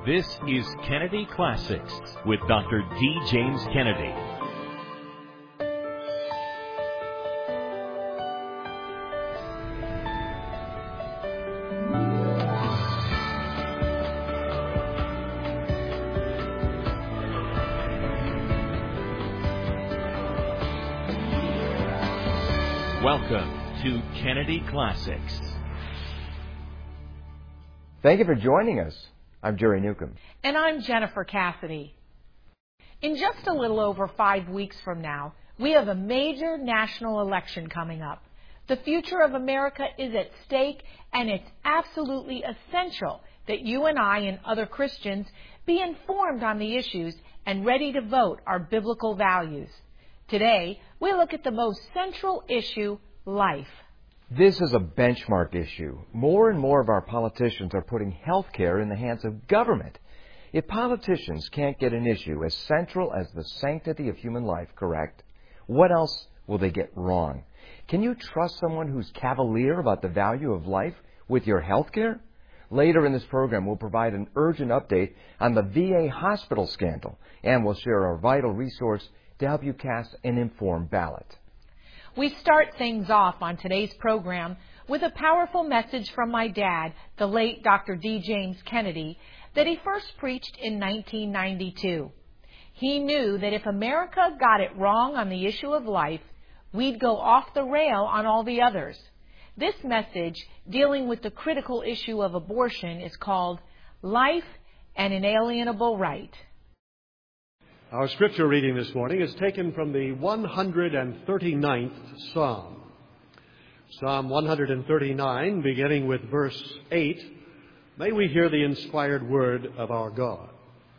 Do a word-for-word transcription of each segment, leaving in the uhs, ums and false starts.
This is Kennedy Classics with Doctor D. James Kennedy. Welcome to Kennedy Classics. Thank you for joining us. I'm Jerry Newcomb. And I'm Jennifer Cassidy. In just a little over five weeks from now, we have a major national election coming up. The future of America is at stake, and it's absolutely essential that you and I and other Christians be informed on the issues and ready to vote our biblical values. Today, we look at the most central issue, life. This is a benchmark issue. More and more of our politicians are putting health care in the hands of government. If politicians can't get an issue as central as the sanctity of human life correct, what else will they get wrong? Can you trust someone who's cavalier about the value of life with your health care? Later in this program, we'll provide an urgent update on the V A hospital scandal, and we'll share our vital resource to help you cast an informed ballot. We start things off on today's program with a powerful message from my dad, the late Doctor D. James Kennedy, that he first preached in nineteen ninety-two. He knew that if America got it wrong on the issue of life, we'd go off the rail on all the others. This message, dealing with the critical issue of abortion, is called Life, an Inalienable Right. Our scripture reading this morning is taken from the one hundred thirty-ninth Psalm. Psalm one hundred thirty-nine, beginning with verse eight, may we hear the inspired word of our God.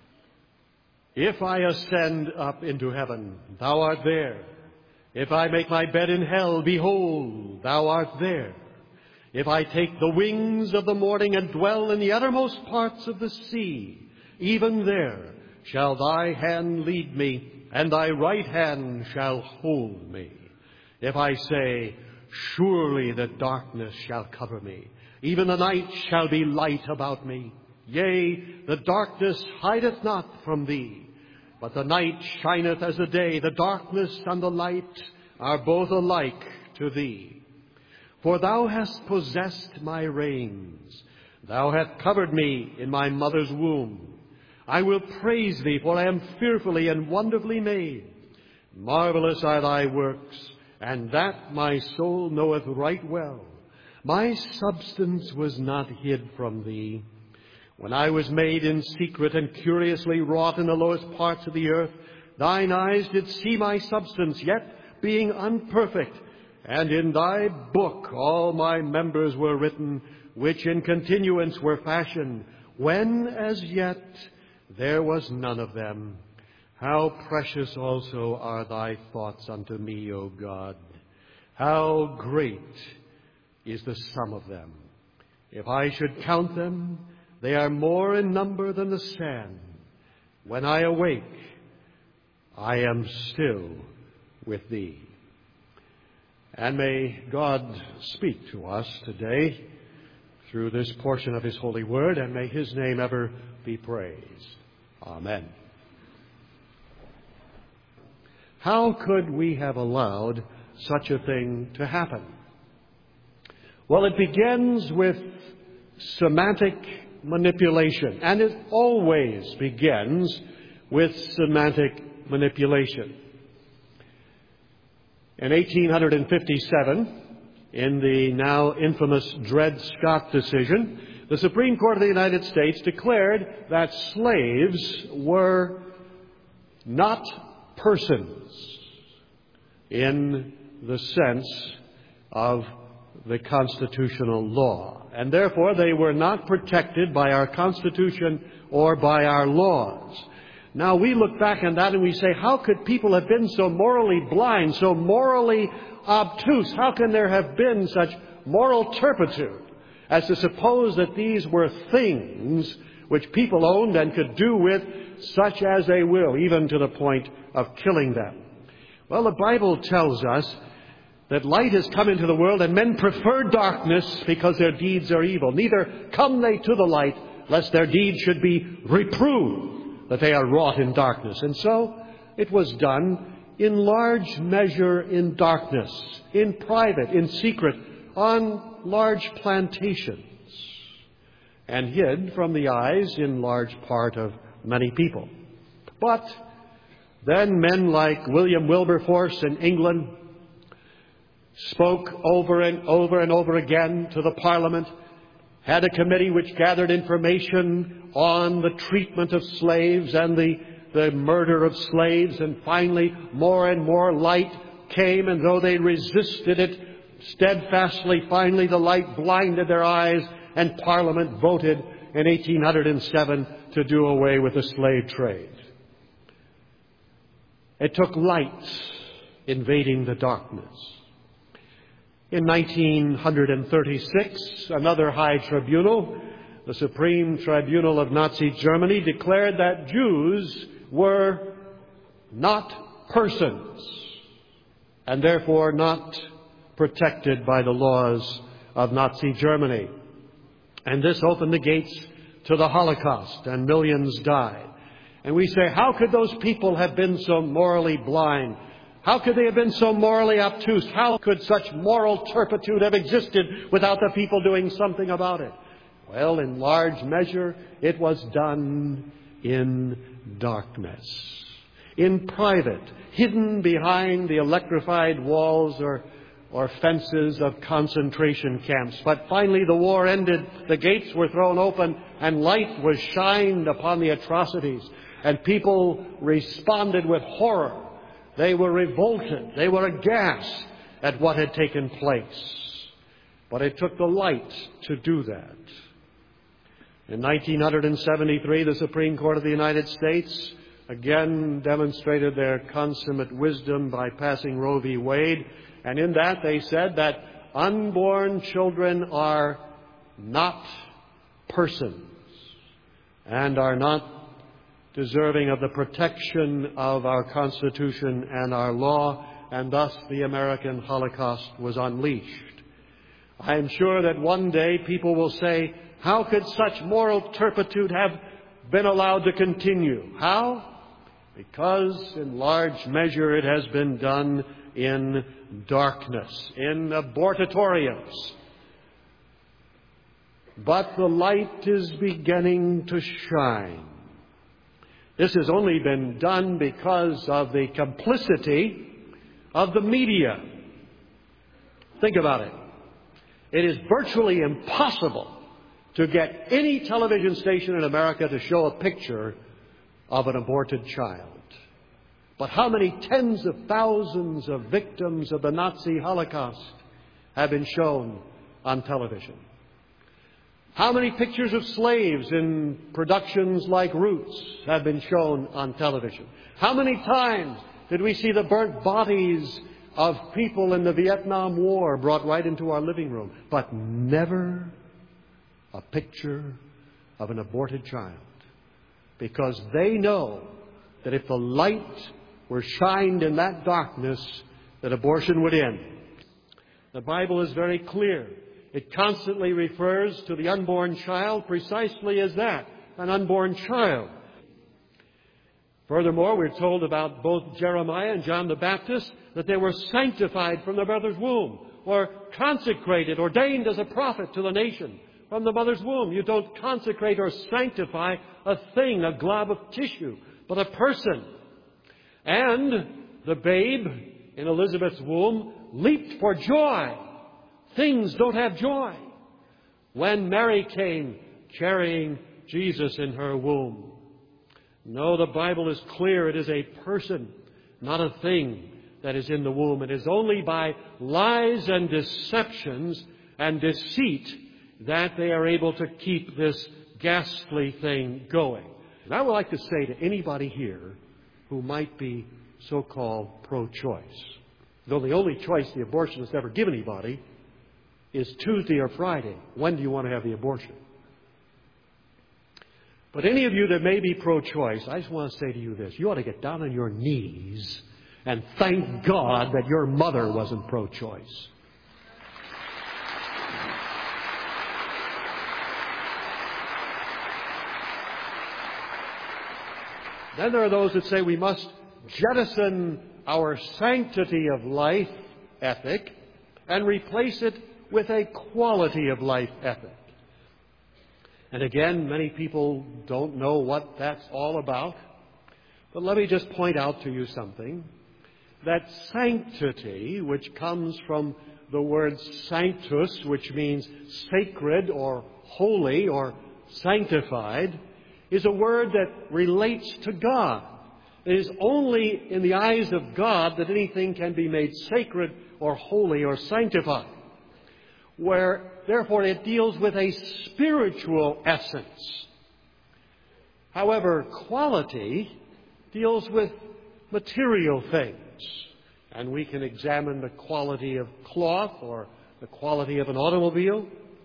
If I ascend up into heaven, thou art there. If I make my bed in hell, behold, thou art there. If I take the wings of the morning and dwell in the uttermost parts of the sea, even there shall thy hand lead me, and thy right hand shall hold me. If I say, surely the darkness shall cover me, even the night shall be light about me. Yea, the darkness hideth not from thee, but the night shineth as the day. The darkness and the light are both alike to thee. For thou hast possessed my reins. Thou hast covered me in my mother's womb. I will praise thee, for I am fearfully and wonderfully made. Marvelous are thy works, and that my soul knoweth right well. My substance was not hid from thee. When I was made in secret and curiously wrought in the lowest parts of the earth, thine eyes did see my substance, yet being unperfect. And in thy book all my members were written, which in continuance were fashioned, when as yet there was none of them. How precious also are thy thoughts unto me, O God! How great is the sum of them! If I should count them, they are more in number than the sand. When I awake, I am still with thee. And may God speak to us today through this portion of his holy word, and may his name ever be praised. Amen. How could we have allowed such a thing to happen? Well, it begins with semantic manipulation, and it always begins with semantic manipulation. In eighteen fifty-seven, in the now infamous Dred Scott decision, the Supreme Court of the United States declared that slaves were not persons in the sense of the constitutional law, and therefore they were not protected by our Constitution or by our laws. Now we look back on that and we say, how could people have been so morally blind, so morally obtuse? How can there have been such moral turpitude as to suppose that these were things which people owned and could do with such as they will, even to the point of killing them? Well, the Bible tells us that light has come into the world, and men prefer darkness because their deeds are evil. Neither come they to the light, lest their deeds should be reproved, that they are wrought in darkness. And so it was done in large measure in darkness, in private, in secret, on large plantations, and hid from the eyes in large part of many people. But then men like William Wilberforce in England spoke over and over and over again to the Parliament, had a committee which gathered information on the treatment of slaves and the, the murder of slaves, and finally more and more light came, and though they resisted it steadfastly, finally the light blinded their eyes, and Parliament voted in eighteen oh seven to do away with the slave trade. It took light invading the darkness. In nineteen thirty-six, another high tribunal, the Supreme Tribunal of Nazi Germany, declared that Jews were not persons and therefore not protected by the laws of Nazi Germany. And this opened the gates to the Holocaust, and millions died. And we say, how could those people have been so morally blind? How could they have been so morally obtuse? How could such moral turpitude have existed without the people doing something about it? Well, in large measure, it was done in darkness, in private, hidden behind the electrified walls or or fences of concentration camps. But finally the war ended, the gates were thrown open, and light was shined upon the atrocities. And people responded with horror. They were revolted. They were aghast at what had taken place. But it took the light to do that. In nineteen seventy-three, the Supreme Court of the United States again demonstrated their consummate wisdom by passing Roe v. Wade. And in that they said that unborn children are not persons and are not deserving of the protection of our Constitution and our law, and thus the American Holocaust was unleashed. I am sure that one day people will say, how could such moral turpitude have been allowed to continue? How? Because in large measure it has been done in darkness, in abortatoriums. But the light is beginning to shine. This has only been done because of the complicity of the media. Think about it. It is virtually impossible to get any television station in America to show a picture of an aborted child. But how many tens of thousands of victims of the Nazi Holocaust have been shown on television? How many pictures of slaves in productions like Roots have been shown on television? How many times did we see the burnt bodies of people in the Vietnam War brought right into our living room? But never a picture of an aborted child. Because they know that if the light were shined in that darkness, that abortion would end. The Bible is very clear. It constantly refers to the unborn child precisely as that, an unborn child. Furthermore, we're told about both Jeremiah and John the Baptist that they were sanctified from their mother's womb, or consecrated, ordained as a prophet to the nation from the mother's womb. You don't consecrate or sanctify a thing, a glob of tissue, but a person. And the babe in Elizabeth's womb leaped for joy. Things don't have joy. When Mary came carrying Jesus in her womb. No, the Bible is clear. It is a person, not a thing, that is in the womb. It is only by lies and deceptions and deceit that they are able to keep this ghastly thing going. And I would like to say to anybody here who might be so-called pro-choice, though the only choice the abortionist ever give anybody is Tuesday or Friday. When do you want to have the abortion? But any of you that may be pro-choice, I just want to say to you this. You ought to get down on your knees and thank God that your mother wasn't pro-choice. Then there are those that say we must jettison our sanctity of life ethic and replace it with a quality of life ethic. And again, many people don't know what that's all about. But let me just point out to you something. That sanctity, which comes from the word sanctus, which means sacred or holy or sanctified, is a word that relates to God. It is only in the eyes of God that anything can be made sacred or holy or sanctified. Where, therefore, it deals with a spiritual essence. However, quality deals with material things. And we can examine the quality of cloth or the quality of an automobile.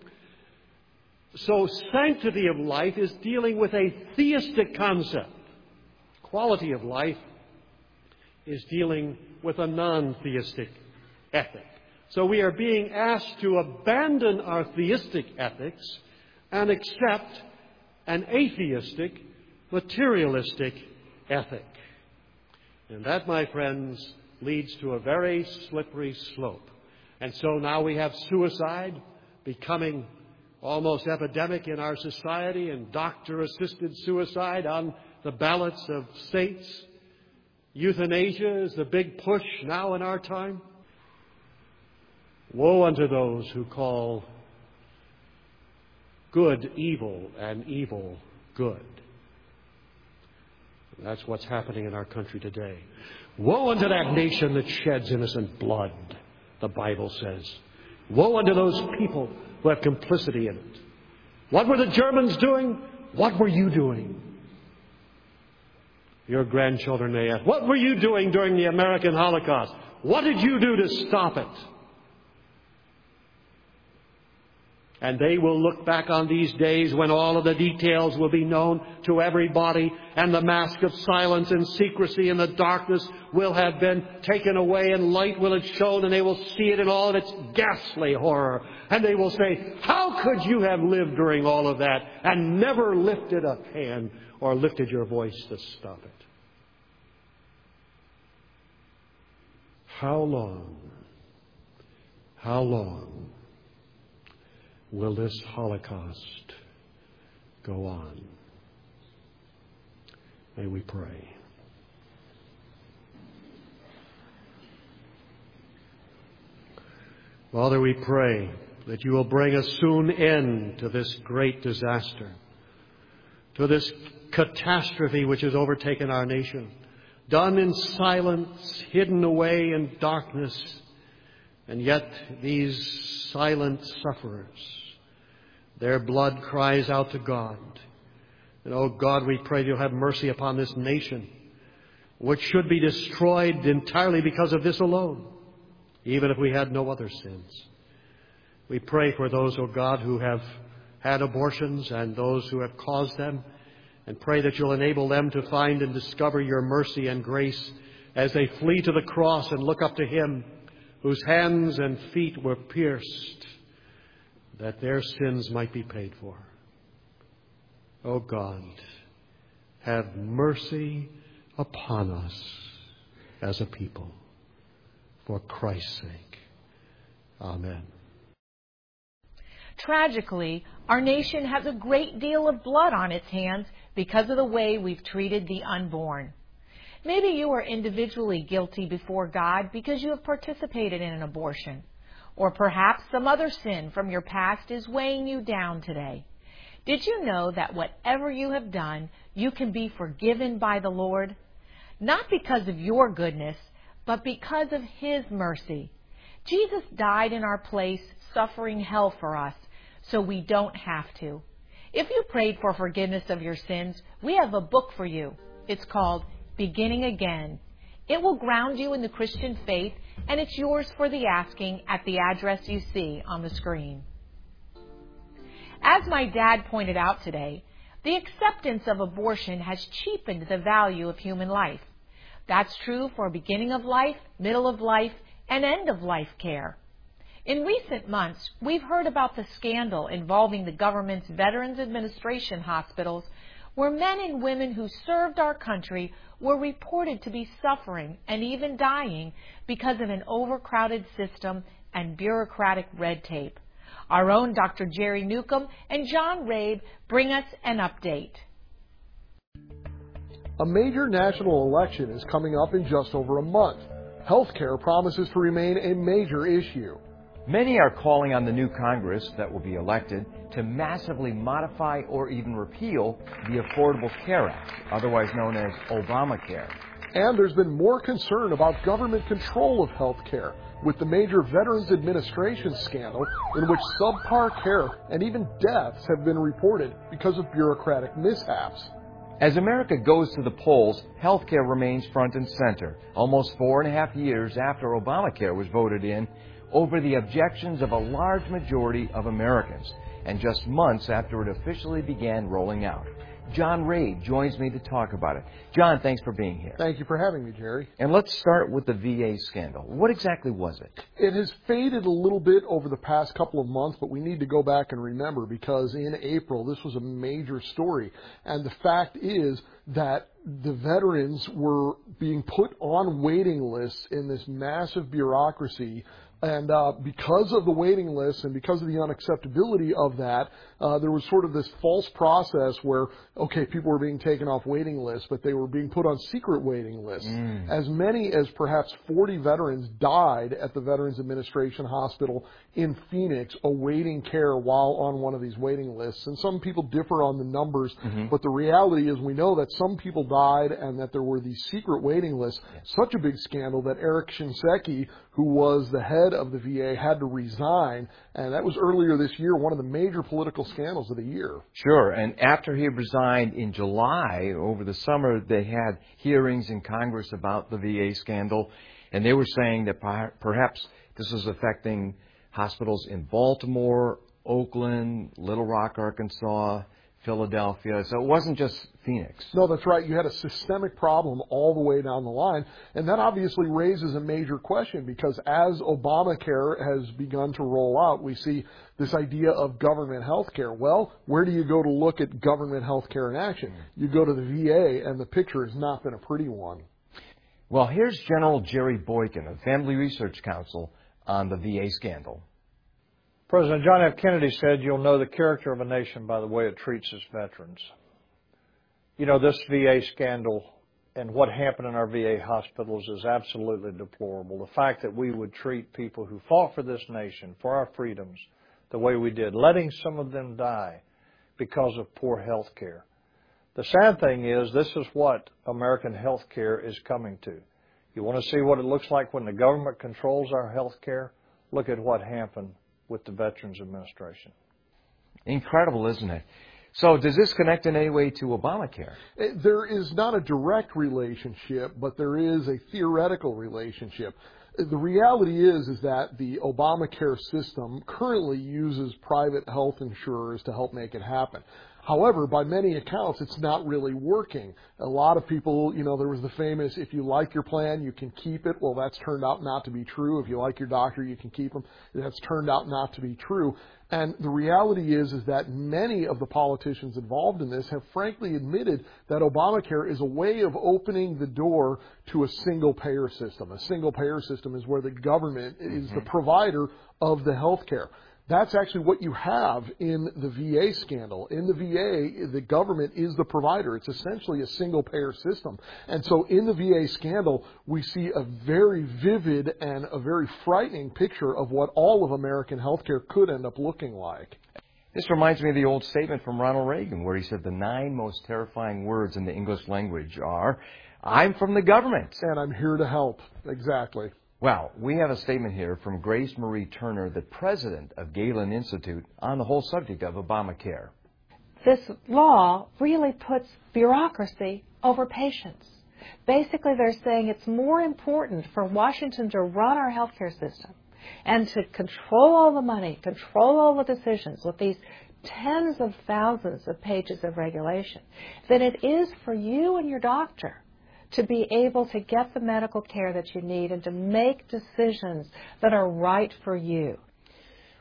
So sanctity of life is dealing with a theistic concept. Quality of life is dealing with a non-theistic ethic. So we are being asked to abandon our theistic ethics and accept an atheistic, materialistic ethic. And that, my friends, leads to a very slippery slope. And so now we have suicide becoming almost epidemic in our society, and doctor-assisted suicide on the ballots of states. Euthanasia is the big push now in our time. Woe unto those who call good evil and evil good. That's what's happening in our country today. Woe unto that nation that sheds innocent blood, the Bible says. Woe unto those people who have complicity in it. What were the Germans doing? What were you doing? Your grandchildren may ask, what were you doing during the American Holocaust? What did you do to stop it? And they will look back on these days when all of the details will be known to everybody, and the mask of silence and secrecy and the darkness will have been taken away, and light will have shone, and they will see it in all of its ghastly horror. And they will say, how could you have lived during all of that and never lifted a hand or lifted your voice to stop it? How long, how long will this Holocaust go on? May we pray. Father, we pray that you will bring a soon end to this great disaster, to this catastrophe which has overtaken our nation, done in silence, hidden away in darkness, and yet these silent sufferers, their blood cries out to God. And, oh God, we pray you'll have mercy upon this nation, which should be destroyed entirely because of this alone, even if we had no other sins. We pray for those, oh God, who have had abortions and those who have caused them, and pray that you'll enable them to find and discover your mercy and grace as they flee to the cross and look up to Him whose hands and feet were pierced, that their sins might be paid for. Oh God, have mercy upon us as a people, for Christ's sake. Amen. Tragically, our nation has a great deal of blood on its hands because of the way we've treated the unborn. Maybe you are individually guilty before God because you have participated in an abortion. Or perhaps some other sin from your past is weighing you down today. Did you know that whatever you have done, you can be forgiven by the Lord? Not because of your goodness, but because of His mercy. Jesus died in our place, suffering hell for us, so we don't have to. If you prayed for forgiveness of your sins, we have a book for you. It's called Beginning Again. It will ground you in the Christian faith, and it's yours for the asking at the address you see on the screen. As my dad pointed out today, the acceptance of abortion has cheapened the value of human life. That's true for beginning of life, middle of life, and end of life care. In recent months, we've heard about the scandal involving the government's Veterans Administration hospitals, where men and women who served our country were reported to be suffering and even dying because of an overcrowded system and bureaucratic red tape. Our own Doctor Jerry Newcomb and John Rabe bring us an update. A major national election is coming up in just over a month. Healthcare promises to remain a major issue. Many are calling on the new Congress that will be elected to massively modify or even repeal the Affordable Care Act, otherwise known as Obamacare. And there's been more concern about government control of health care, with the major Veterans Administration scandal in which subpar care and even deaths have been reported because of bureaucratic mishaps. As America goes to the polls, health care remains front and center, almost four and a half years after Obamacare was voted in, over the objections of a large majority of Americans, and just months after it officially began rolling out. John Rabe joins me to talk about it. John, thanks for being here. Thank you for having me, Jerry. And let's start with the V A scandal. What exactly was it? It has faded a little bit over the past couple of months, but we need to go back and remember, because in April this was a major story. And the fact is that the veterans were being put on waiting lists in this massive bureaucracy. And uh, because of the waiting lists and because of the unacceptability of that, uh, there was sort of this false process where, okay, people were being taken off waiting lists, but they were being put on secret waiting lists. Mm. As many as perhaps forty veterans died at the Veterans Administration Hospital in Phoenix awaiting care while on one of these waiting lists. And some people differ on the numbers, mm-hmm. but the reality is we know that some people died and that there were these secret waiting lists. Yes. Such a big scandal that Eric Shinseki, who was the head of the V A, had to resign, and that was earlier this year, one of the major political scandals of the year. Sure, and after he resigned in July, over the summer, they had hearings in Congress about the V A scandal, and they were saying that perhaps this was affecting hospitals in Baltimore, Oakland, Little Rock, Arkansas, Philadelphia. So it wasn't just Phoenix. No, that's right. You had a systemic problem all the way down the line. And that obviously raises a major question, because as Obamacare has begun to roll out, we see this idea of government health care. Well, where do you go to look at government health care in action? You go to the V A, and the picture has not been a pretty one. Well, here's General Jerry Boykin of Family Research Council on the V A scandal. President John F. Kennedy said, "You'll know the character of a nation by the way it treats its veterans." You know, this V A scandal and what happened in our V A hospitals is absolutely deplorable. The fact that we would treat people who fought for this nation, for our freedoms, the way we did, letting some of them die because of poor health care. The sad thing is, this is what American health care is coming to. You want to see what it looks like when the government controls our health care? Look at what happened with the Veterans Administration. Incredible, isn't it? So does this connect in any way to Obamacare? There is not a direct relationship, but there is a theoretical relationship. The reality is, is that the Obamacare system currently uses private health insurers to help make it happen. However, by many accounts, it's not really working. A lot of people, you know, there was the famous, if you like your plan, you can keep it. Well, that's turned out not to be true. If you like your doctor, you can keep them. That's turned out not to be true. And the reality is, is that many of the politicians involved in this have frankly admitted that Obamacare is a way of opening the door to a single-payer system. A single-payer system is where the government is the provider of the health care. That's actually what you have in the V A scandal. In the V A, the government is the provider. It's essentially a single-payer system. And so in the V A scandal, we see a very vivid and a very frightening picture of what all of American healthcare could end up looking like. This reminds me of the old statement from Ronald Reagan, where he said the nine most terrifying words in the English language are, "I'm from the government." And I'm here to help. Exactly. Well, we have a statement here from Grace Marie Turner, the president of Galen Institute, on the whole subject of Obamacare. This law really puts bureaucracy over patients. Basically, they're saying it's more important for Washington to run our healthcare system and to control all the money, control all the decisions with these tens of thousands of pages of regulation than it is for you and your doctor to be able to get the medical care that you need and to make decisions that are right for you.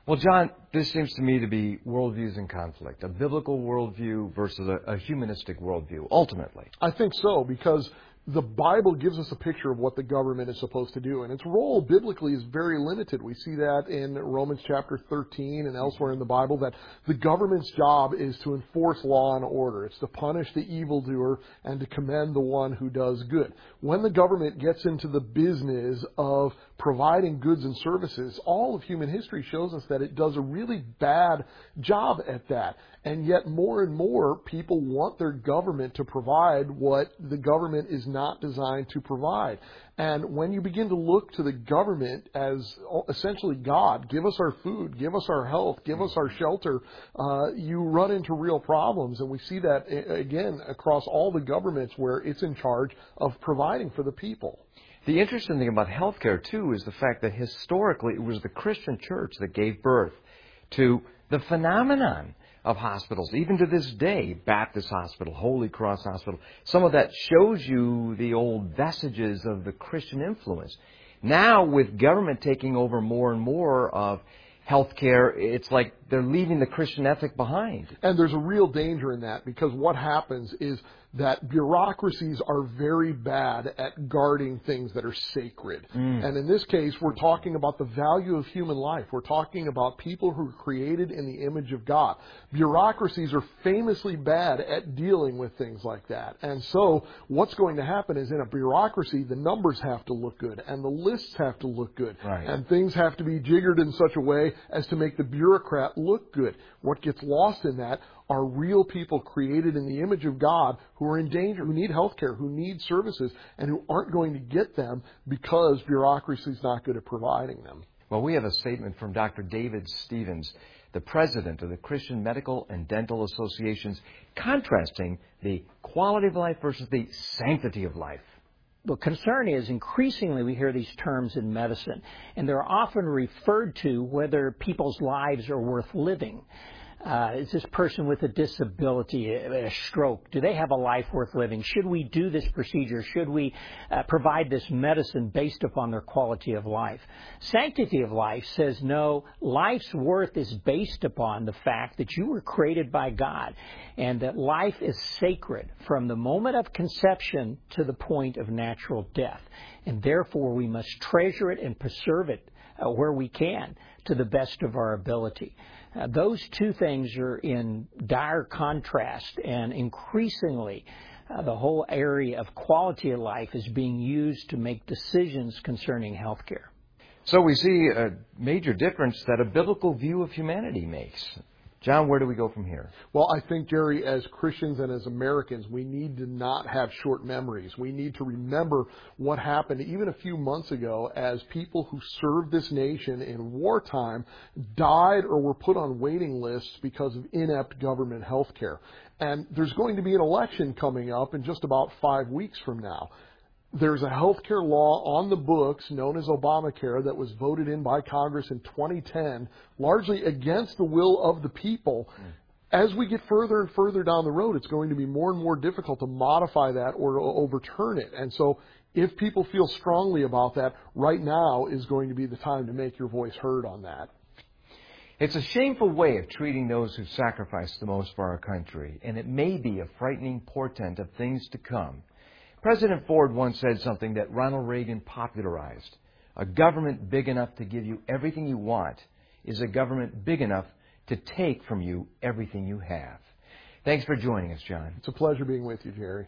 Well, John, this seems to me to be worldviews in conflict, a biblical worldview versus a, a humanistic worldview, ultimately. I think so, because the Bible gives us a picture of what the government is supposed to do, and its role biblically is very limited. We see that in Romans chapter thirteen and elsewhere in the Bible, that the government's job is to enforce law and order. It's to punish the evildoer and to commend the one who does good. When the government gets into the business of providing goods and services, all of human history shows us that it does a really bad job at that. And yet more and more people want their government to provide what the government is not designed to provide. And when you begin to look to the government as essentially God, give us our food, give us our health, give us our shelter, uh, you run into real problems. And we see that, again, across all the governments where it's in charge of providing for the people. The interesting thing about healthcare, too, is the fact that historically it was the Christian church that gave birth to the phenomenon of hospitals. Even to this day, Baptist Hospital, Holy Cross Hospital, some of that shows you the old vestiges of the Christian influence. Now, with government taking over more and more of healthcare, it's like they're leaving the Christian ethic behind. And there's a real danger in that, because what happens is that bureaucracies are very bad at guarding things that are sacred. Mm. And in this case, we're talking about the value of human life. We're talking about people who are created in the image of God. Bureaucracies are famously bad at dealing with things like that. And so what's going to happen is, in a bureaucracy, the numbers have to look good and the lists have to look good. Right. And things have to be jiggered in such a way as to make the bureaucrat look good. What gets lost in that are real people created in the image of God who are in danger, who need health care, who need services, and who aren't going to get them because bureaucracy is not good at providing them. Well, we have a statement from Doctor David Stevens, the president of the Christian Medical and Dental Associations, contrasting the quality of life versus the sanctity of life. The concern is increasingly we hear these terms in medicine, and they're often referred to whether people's lives are worth living. Uh, is this person with a disability, a, a stroke, do they have a life worth living? Should we do this procedure? Should we uh, provide this medicine based upon their quality of life? Sanctity of life says no, life's worth is based upon the fact that you were created by God and that life is sacred from the moment of conception to the point of natural death. And therefore we must treasure it and preserve it uh, where we can to the best of our ability. Uh, those two things are in dire contrast, and increasingly uh, the whole area of quality of life is being used to make decisions concerning health care. So we see a major difference that a biblical view of humanity makes. John, where do we go from here? Well, I think, Jerry, as Christians and as Americans, we need to not have short memories. We need to remember what happened even a few months ago as people who served this nation in wartime died or were put on waiting lists because of inept government health care. And there's going to be an election coming up in just about five weeks from now. There's a health care law on the books known as Obamacare that was voted in by Congress in twenty ten, largely against the will of the people. Mm. As we get further and further down the road, it's going to be more and more difficult to modify that or to overturn it. And so if people feel strongly about that, right now is going to be the time to make your voice heard on that. It's a shameful way of treating those who sacrifice the most for our country, and it may be a frightening portent of things to come. President Ford once said something that Ronald Reagan popularized. A government big enough to give you everything you want is a government big enough to take from you everything you have. Thanks for joining us, John. It's a pleasure being with you, Jerry.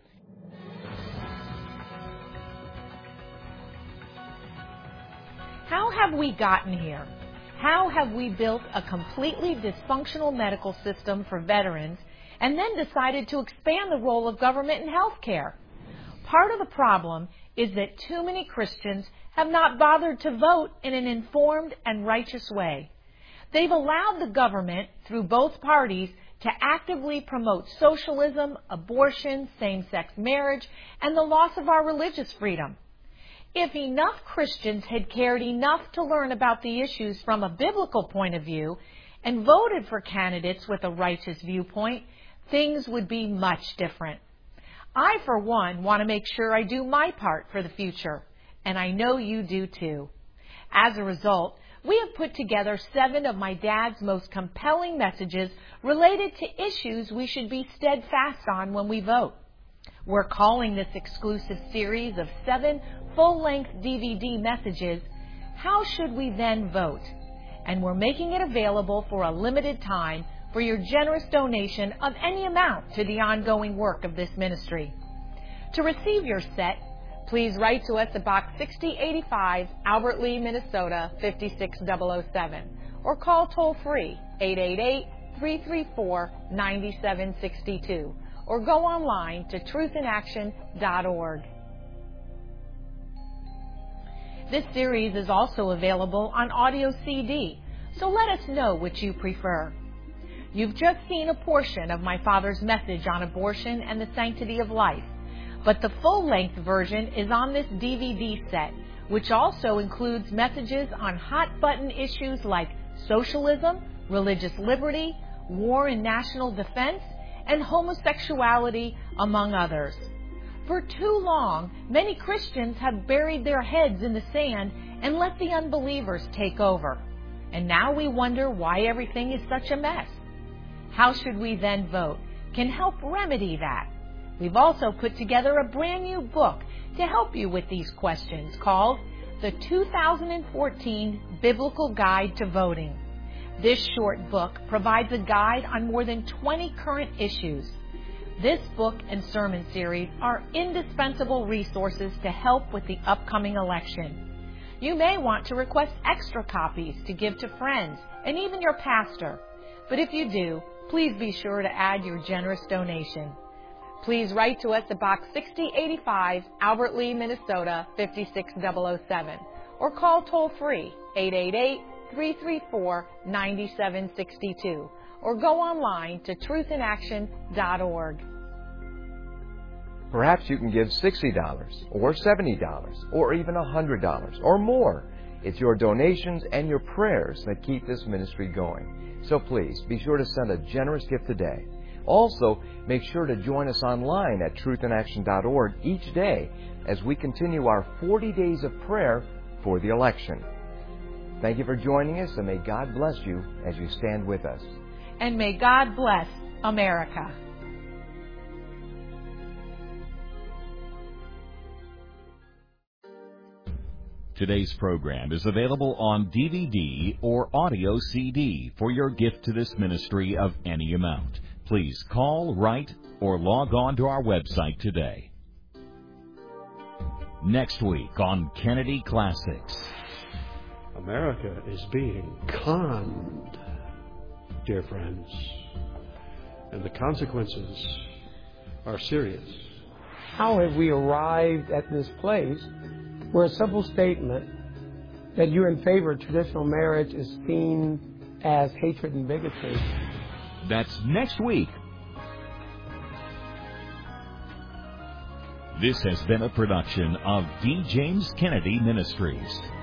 How have we gotten here? How have we built a completely dysfunctional medical system for veterans and then decided to expand the role of government in health care? Part of the problem is that too many Christians have not bothered to vote in an informed and righteous way. They've allowed the government, through both parties, to actively promote socialism, abortion, same-sex marriage, and the loss of our religious freedom. If enough Christians had cared enough to learn about the issues from a biblical point of view and voted for candidates with a righteous viewpoint, things would be much different. I, for one, want to make sure I do my part for the future, and I know you do too. As a result, we have put together seven of my dad's most compelling messages related to issues we should be steadfast on when we vote. We're calling this exclusive series of seven full-length D V D messages, How Should We Then Vote? And we're making it available for a limited time for your generous donation of any amount to the ongoing work of this ministry. To receive your set, please write to us at Box sixty eighty-five, Albert Lea, Minnesota, five six zero zero seven, or call toll-free eight eight eight, three three four, nine seven six two, or go online to truth in action dot org. This series is also available on audio C D, so let us know which you prefer. You've just seen a portion of my father's message on abortion and the sanctity of life, but the full-length version is on this D V D set, which also includes messages on hot-button issues like socialism, religious liberty, war and national defense, and homosexuality, among others. For too long, many Christians have buried their heads in the sand and let the unbelievers take over. And now we wonder why everything is such a mess. How Should We Then Vote can help remedy that. We've also put together a brand new book to help you with these questions called The two thousand fourteen Biblical Guide to Voting. This short book provides a guide on more than twenty current issues. This book and sermon series are indispensable resources to help with the upcoming election. You may want to request extra copies to give to friends and even your pastor. But if you do, please be sure to add your generous donation. Please write to us at Box sixty eighty-five, Albert Lea, Minnesota, five six zero zero seven, or call toll-free eight eight eight, three three four, nine seven six two, or go online to truth in action dot org. Perhaps you can give sixty dollars or seventy dollars or even one hundred dollars or more. It's your donations and your prayers that keep this ministry going. So please, be sure to send a generous gift today. Also, make sure to join us online at truth in action dot org each day as we continue our forty days of prayer for the election. Thank you for joining us, and may God bless you as you stand with us. And may God bless America. Today's program is available on D V D or audio C D for your gift to this ministry of any amount. Please call, write, or log on to our website today. Next week on Kennedy Classics. America is being conned, dear friends, and the consequences are serious. How have we arrived at this place where a simple statement that you're in favor of traditional marriage is seen as hatred and bigotry? That's next week. This has been a production of D. James Kennedy Ministries.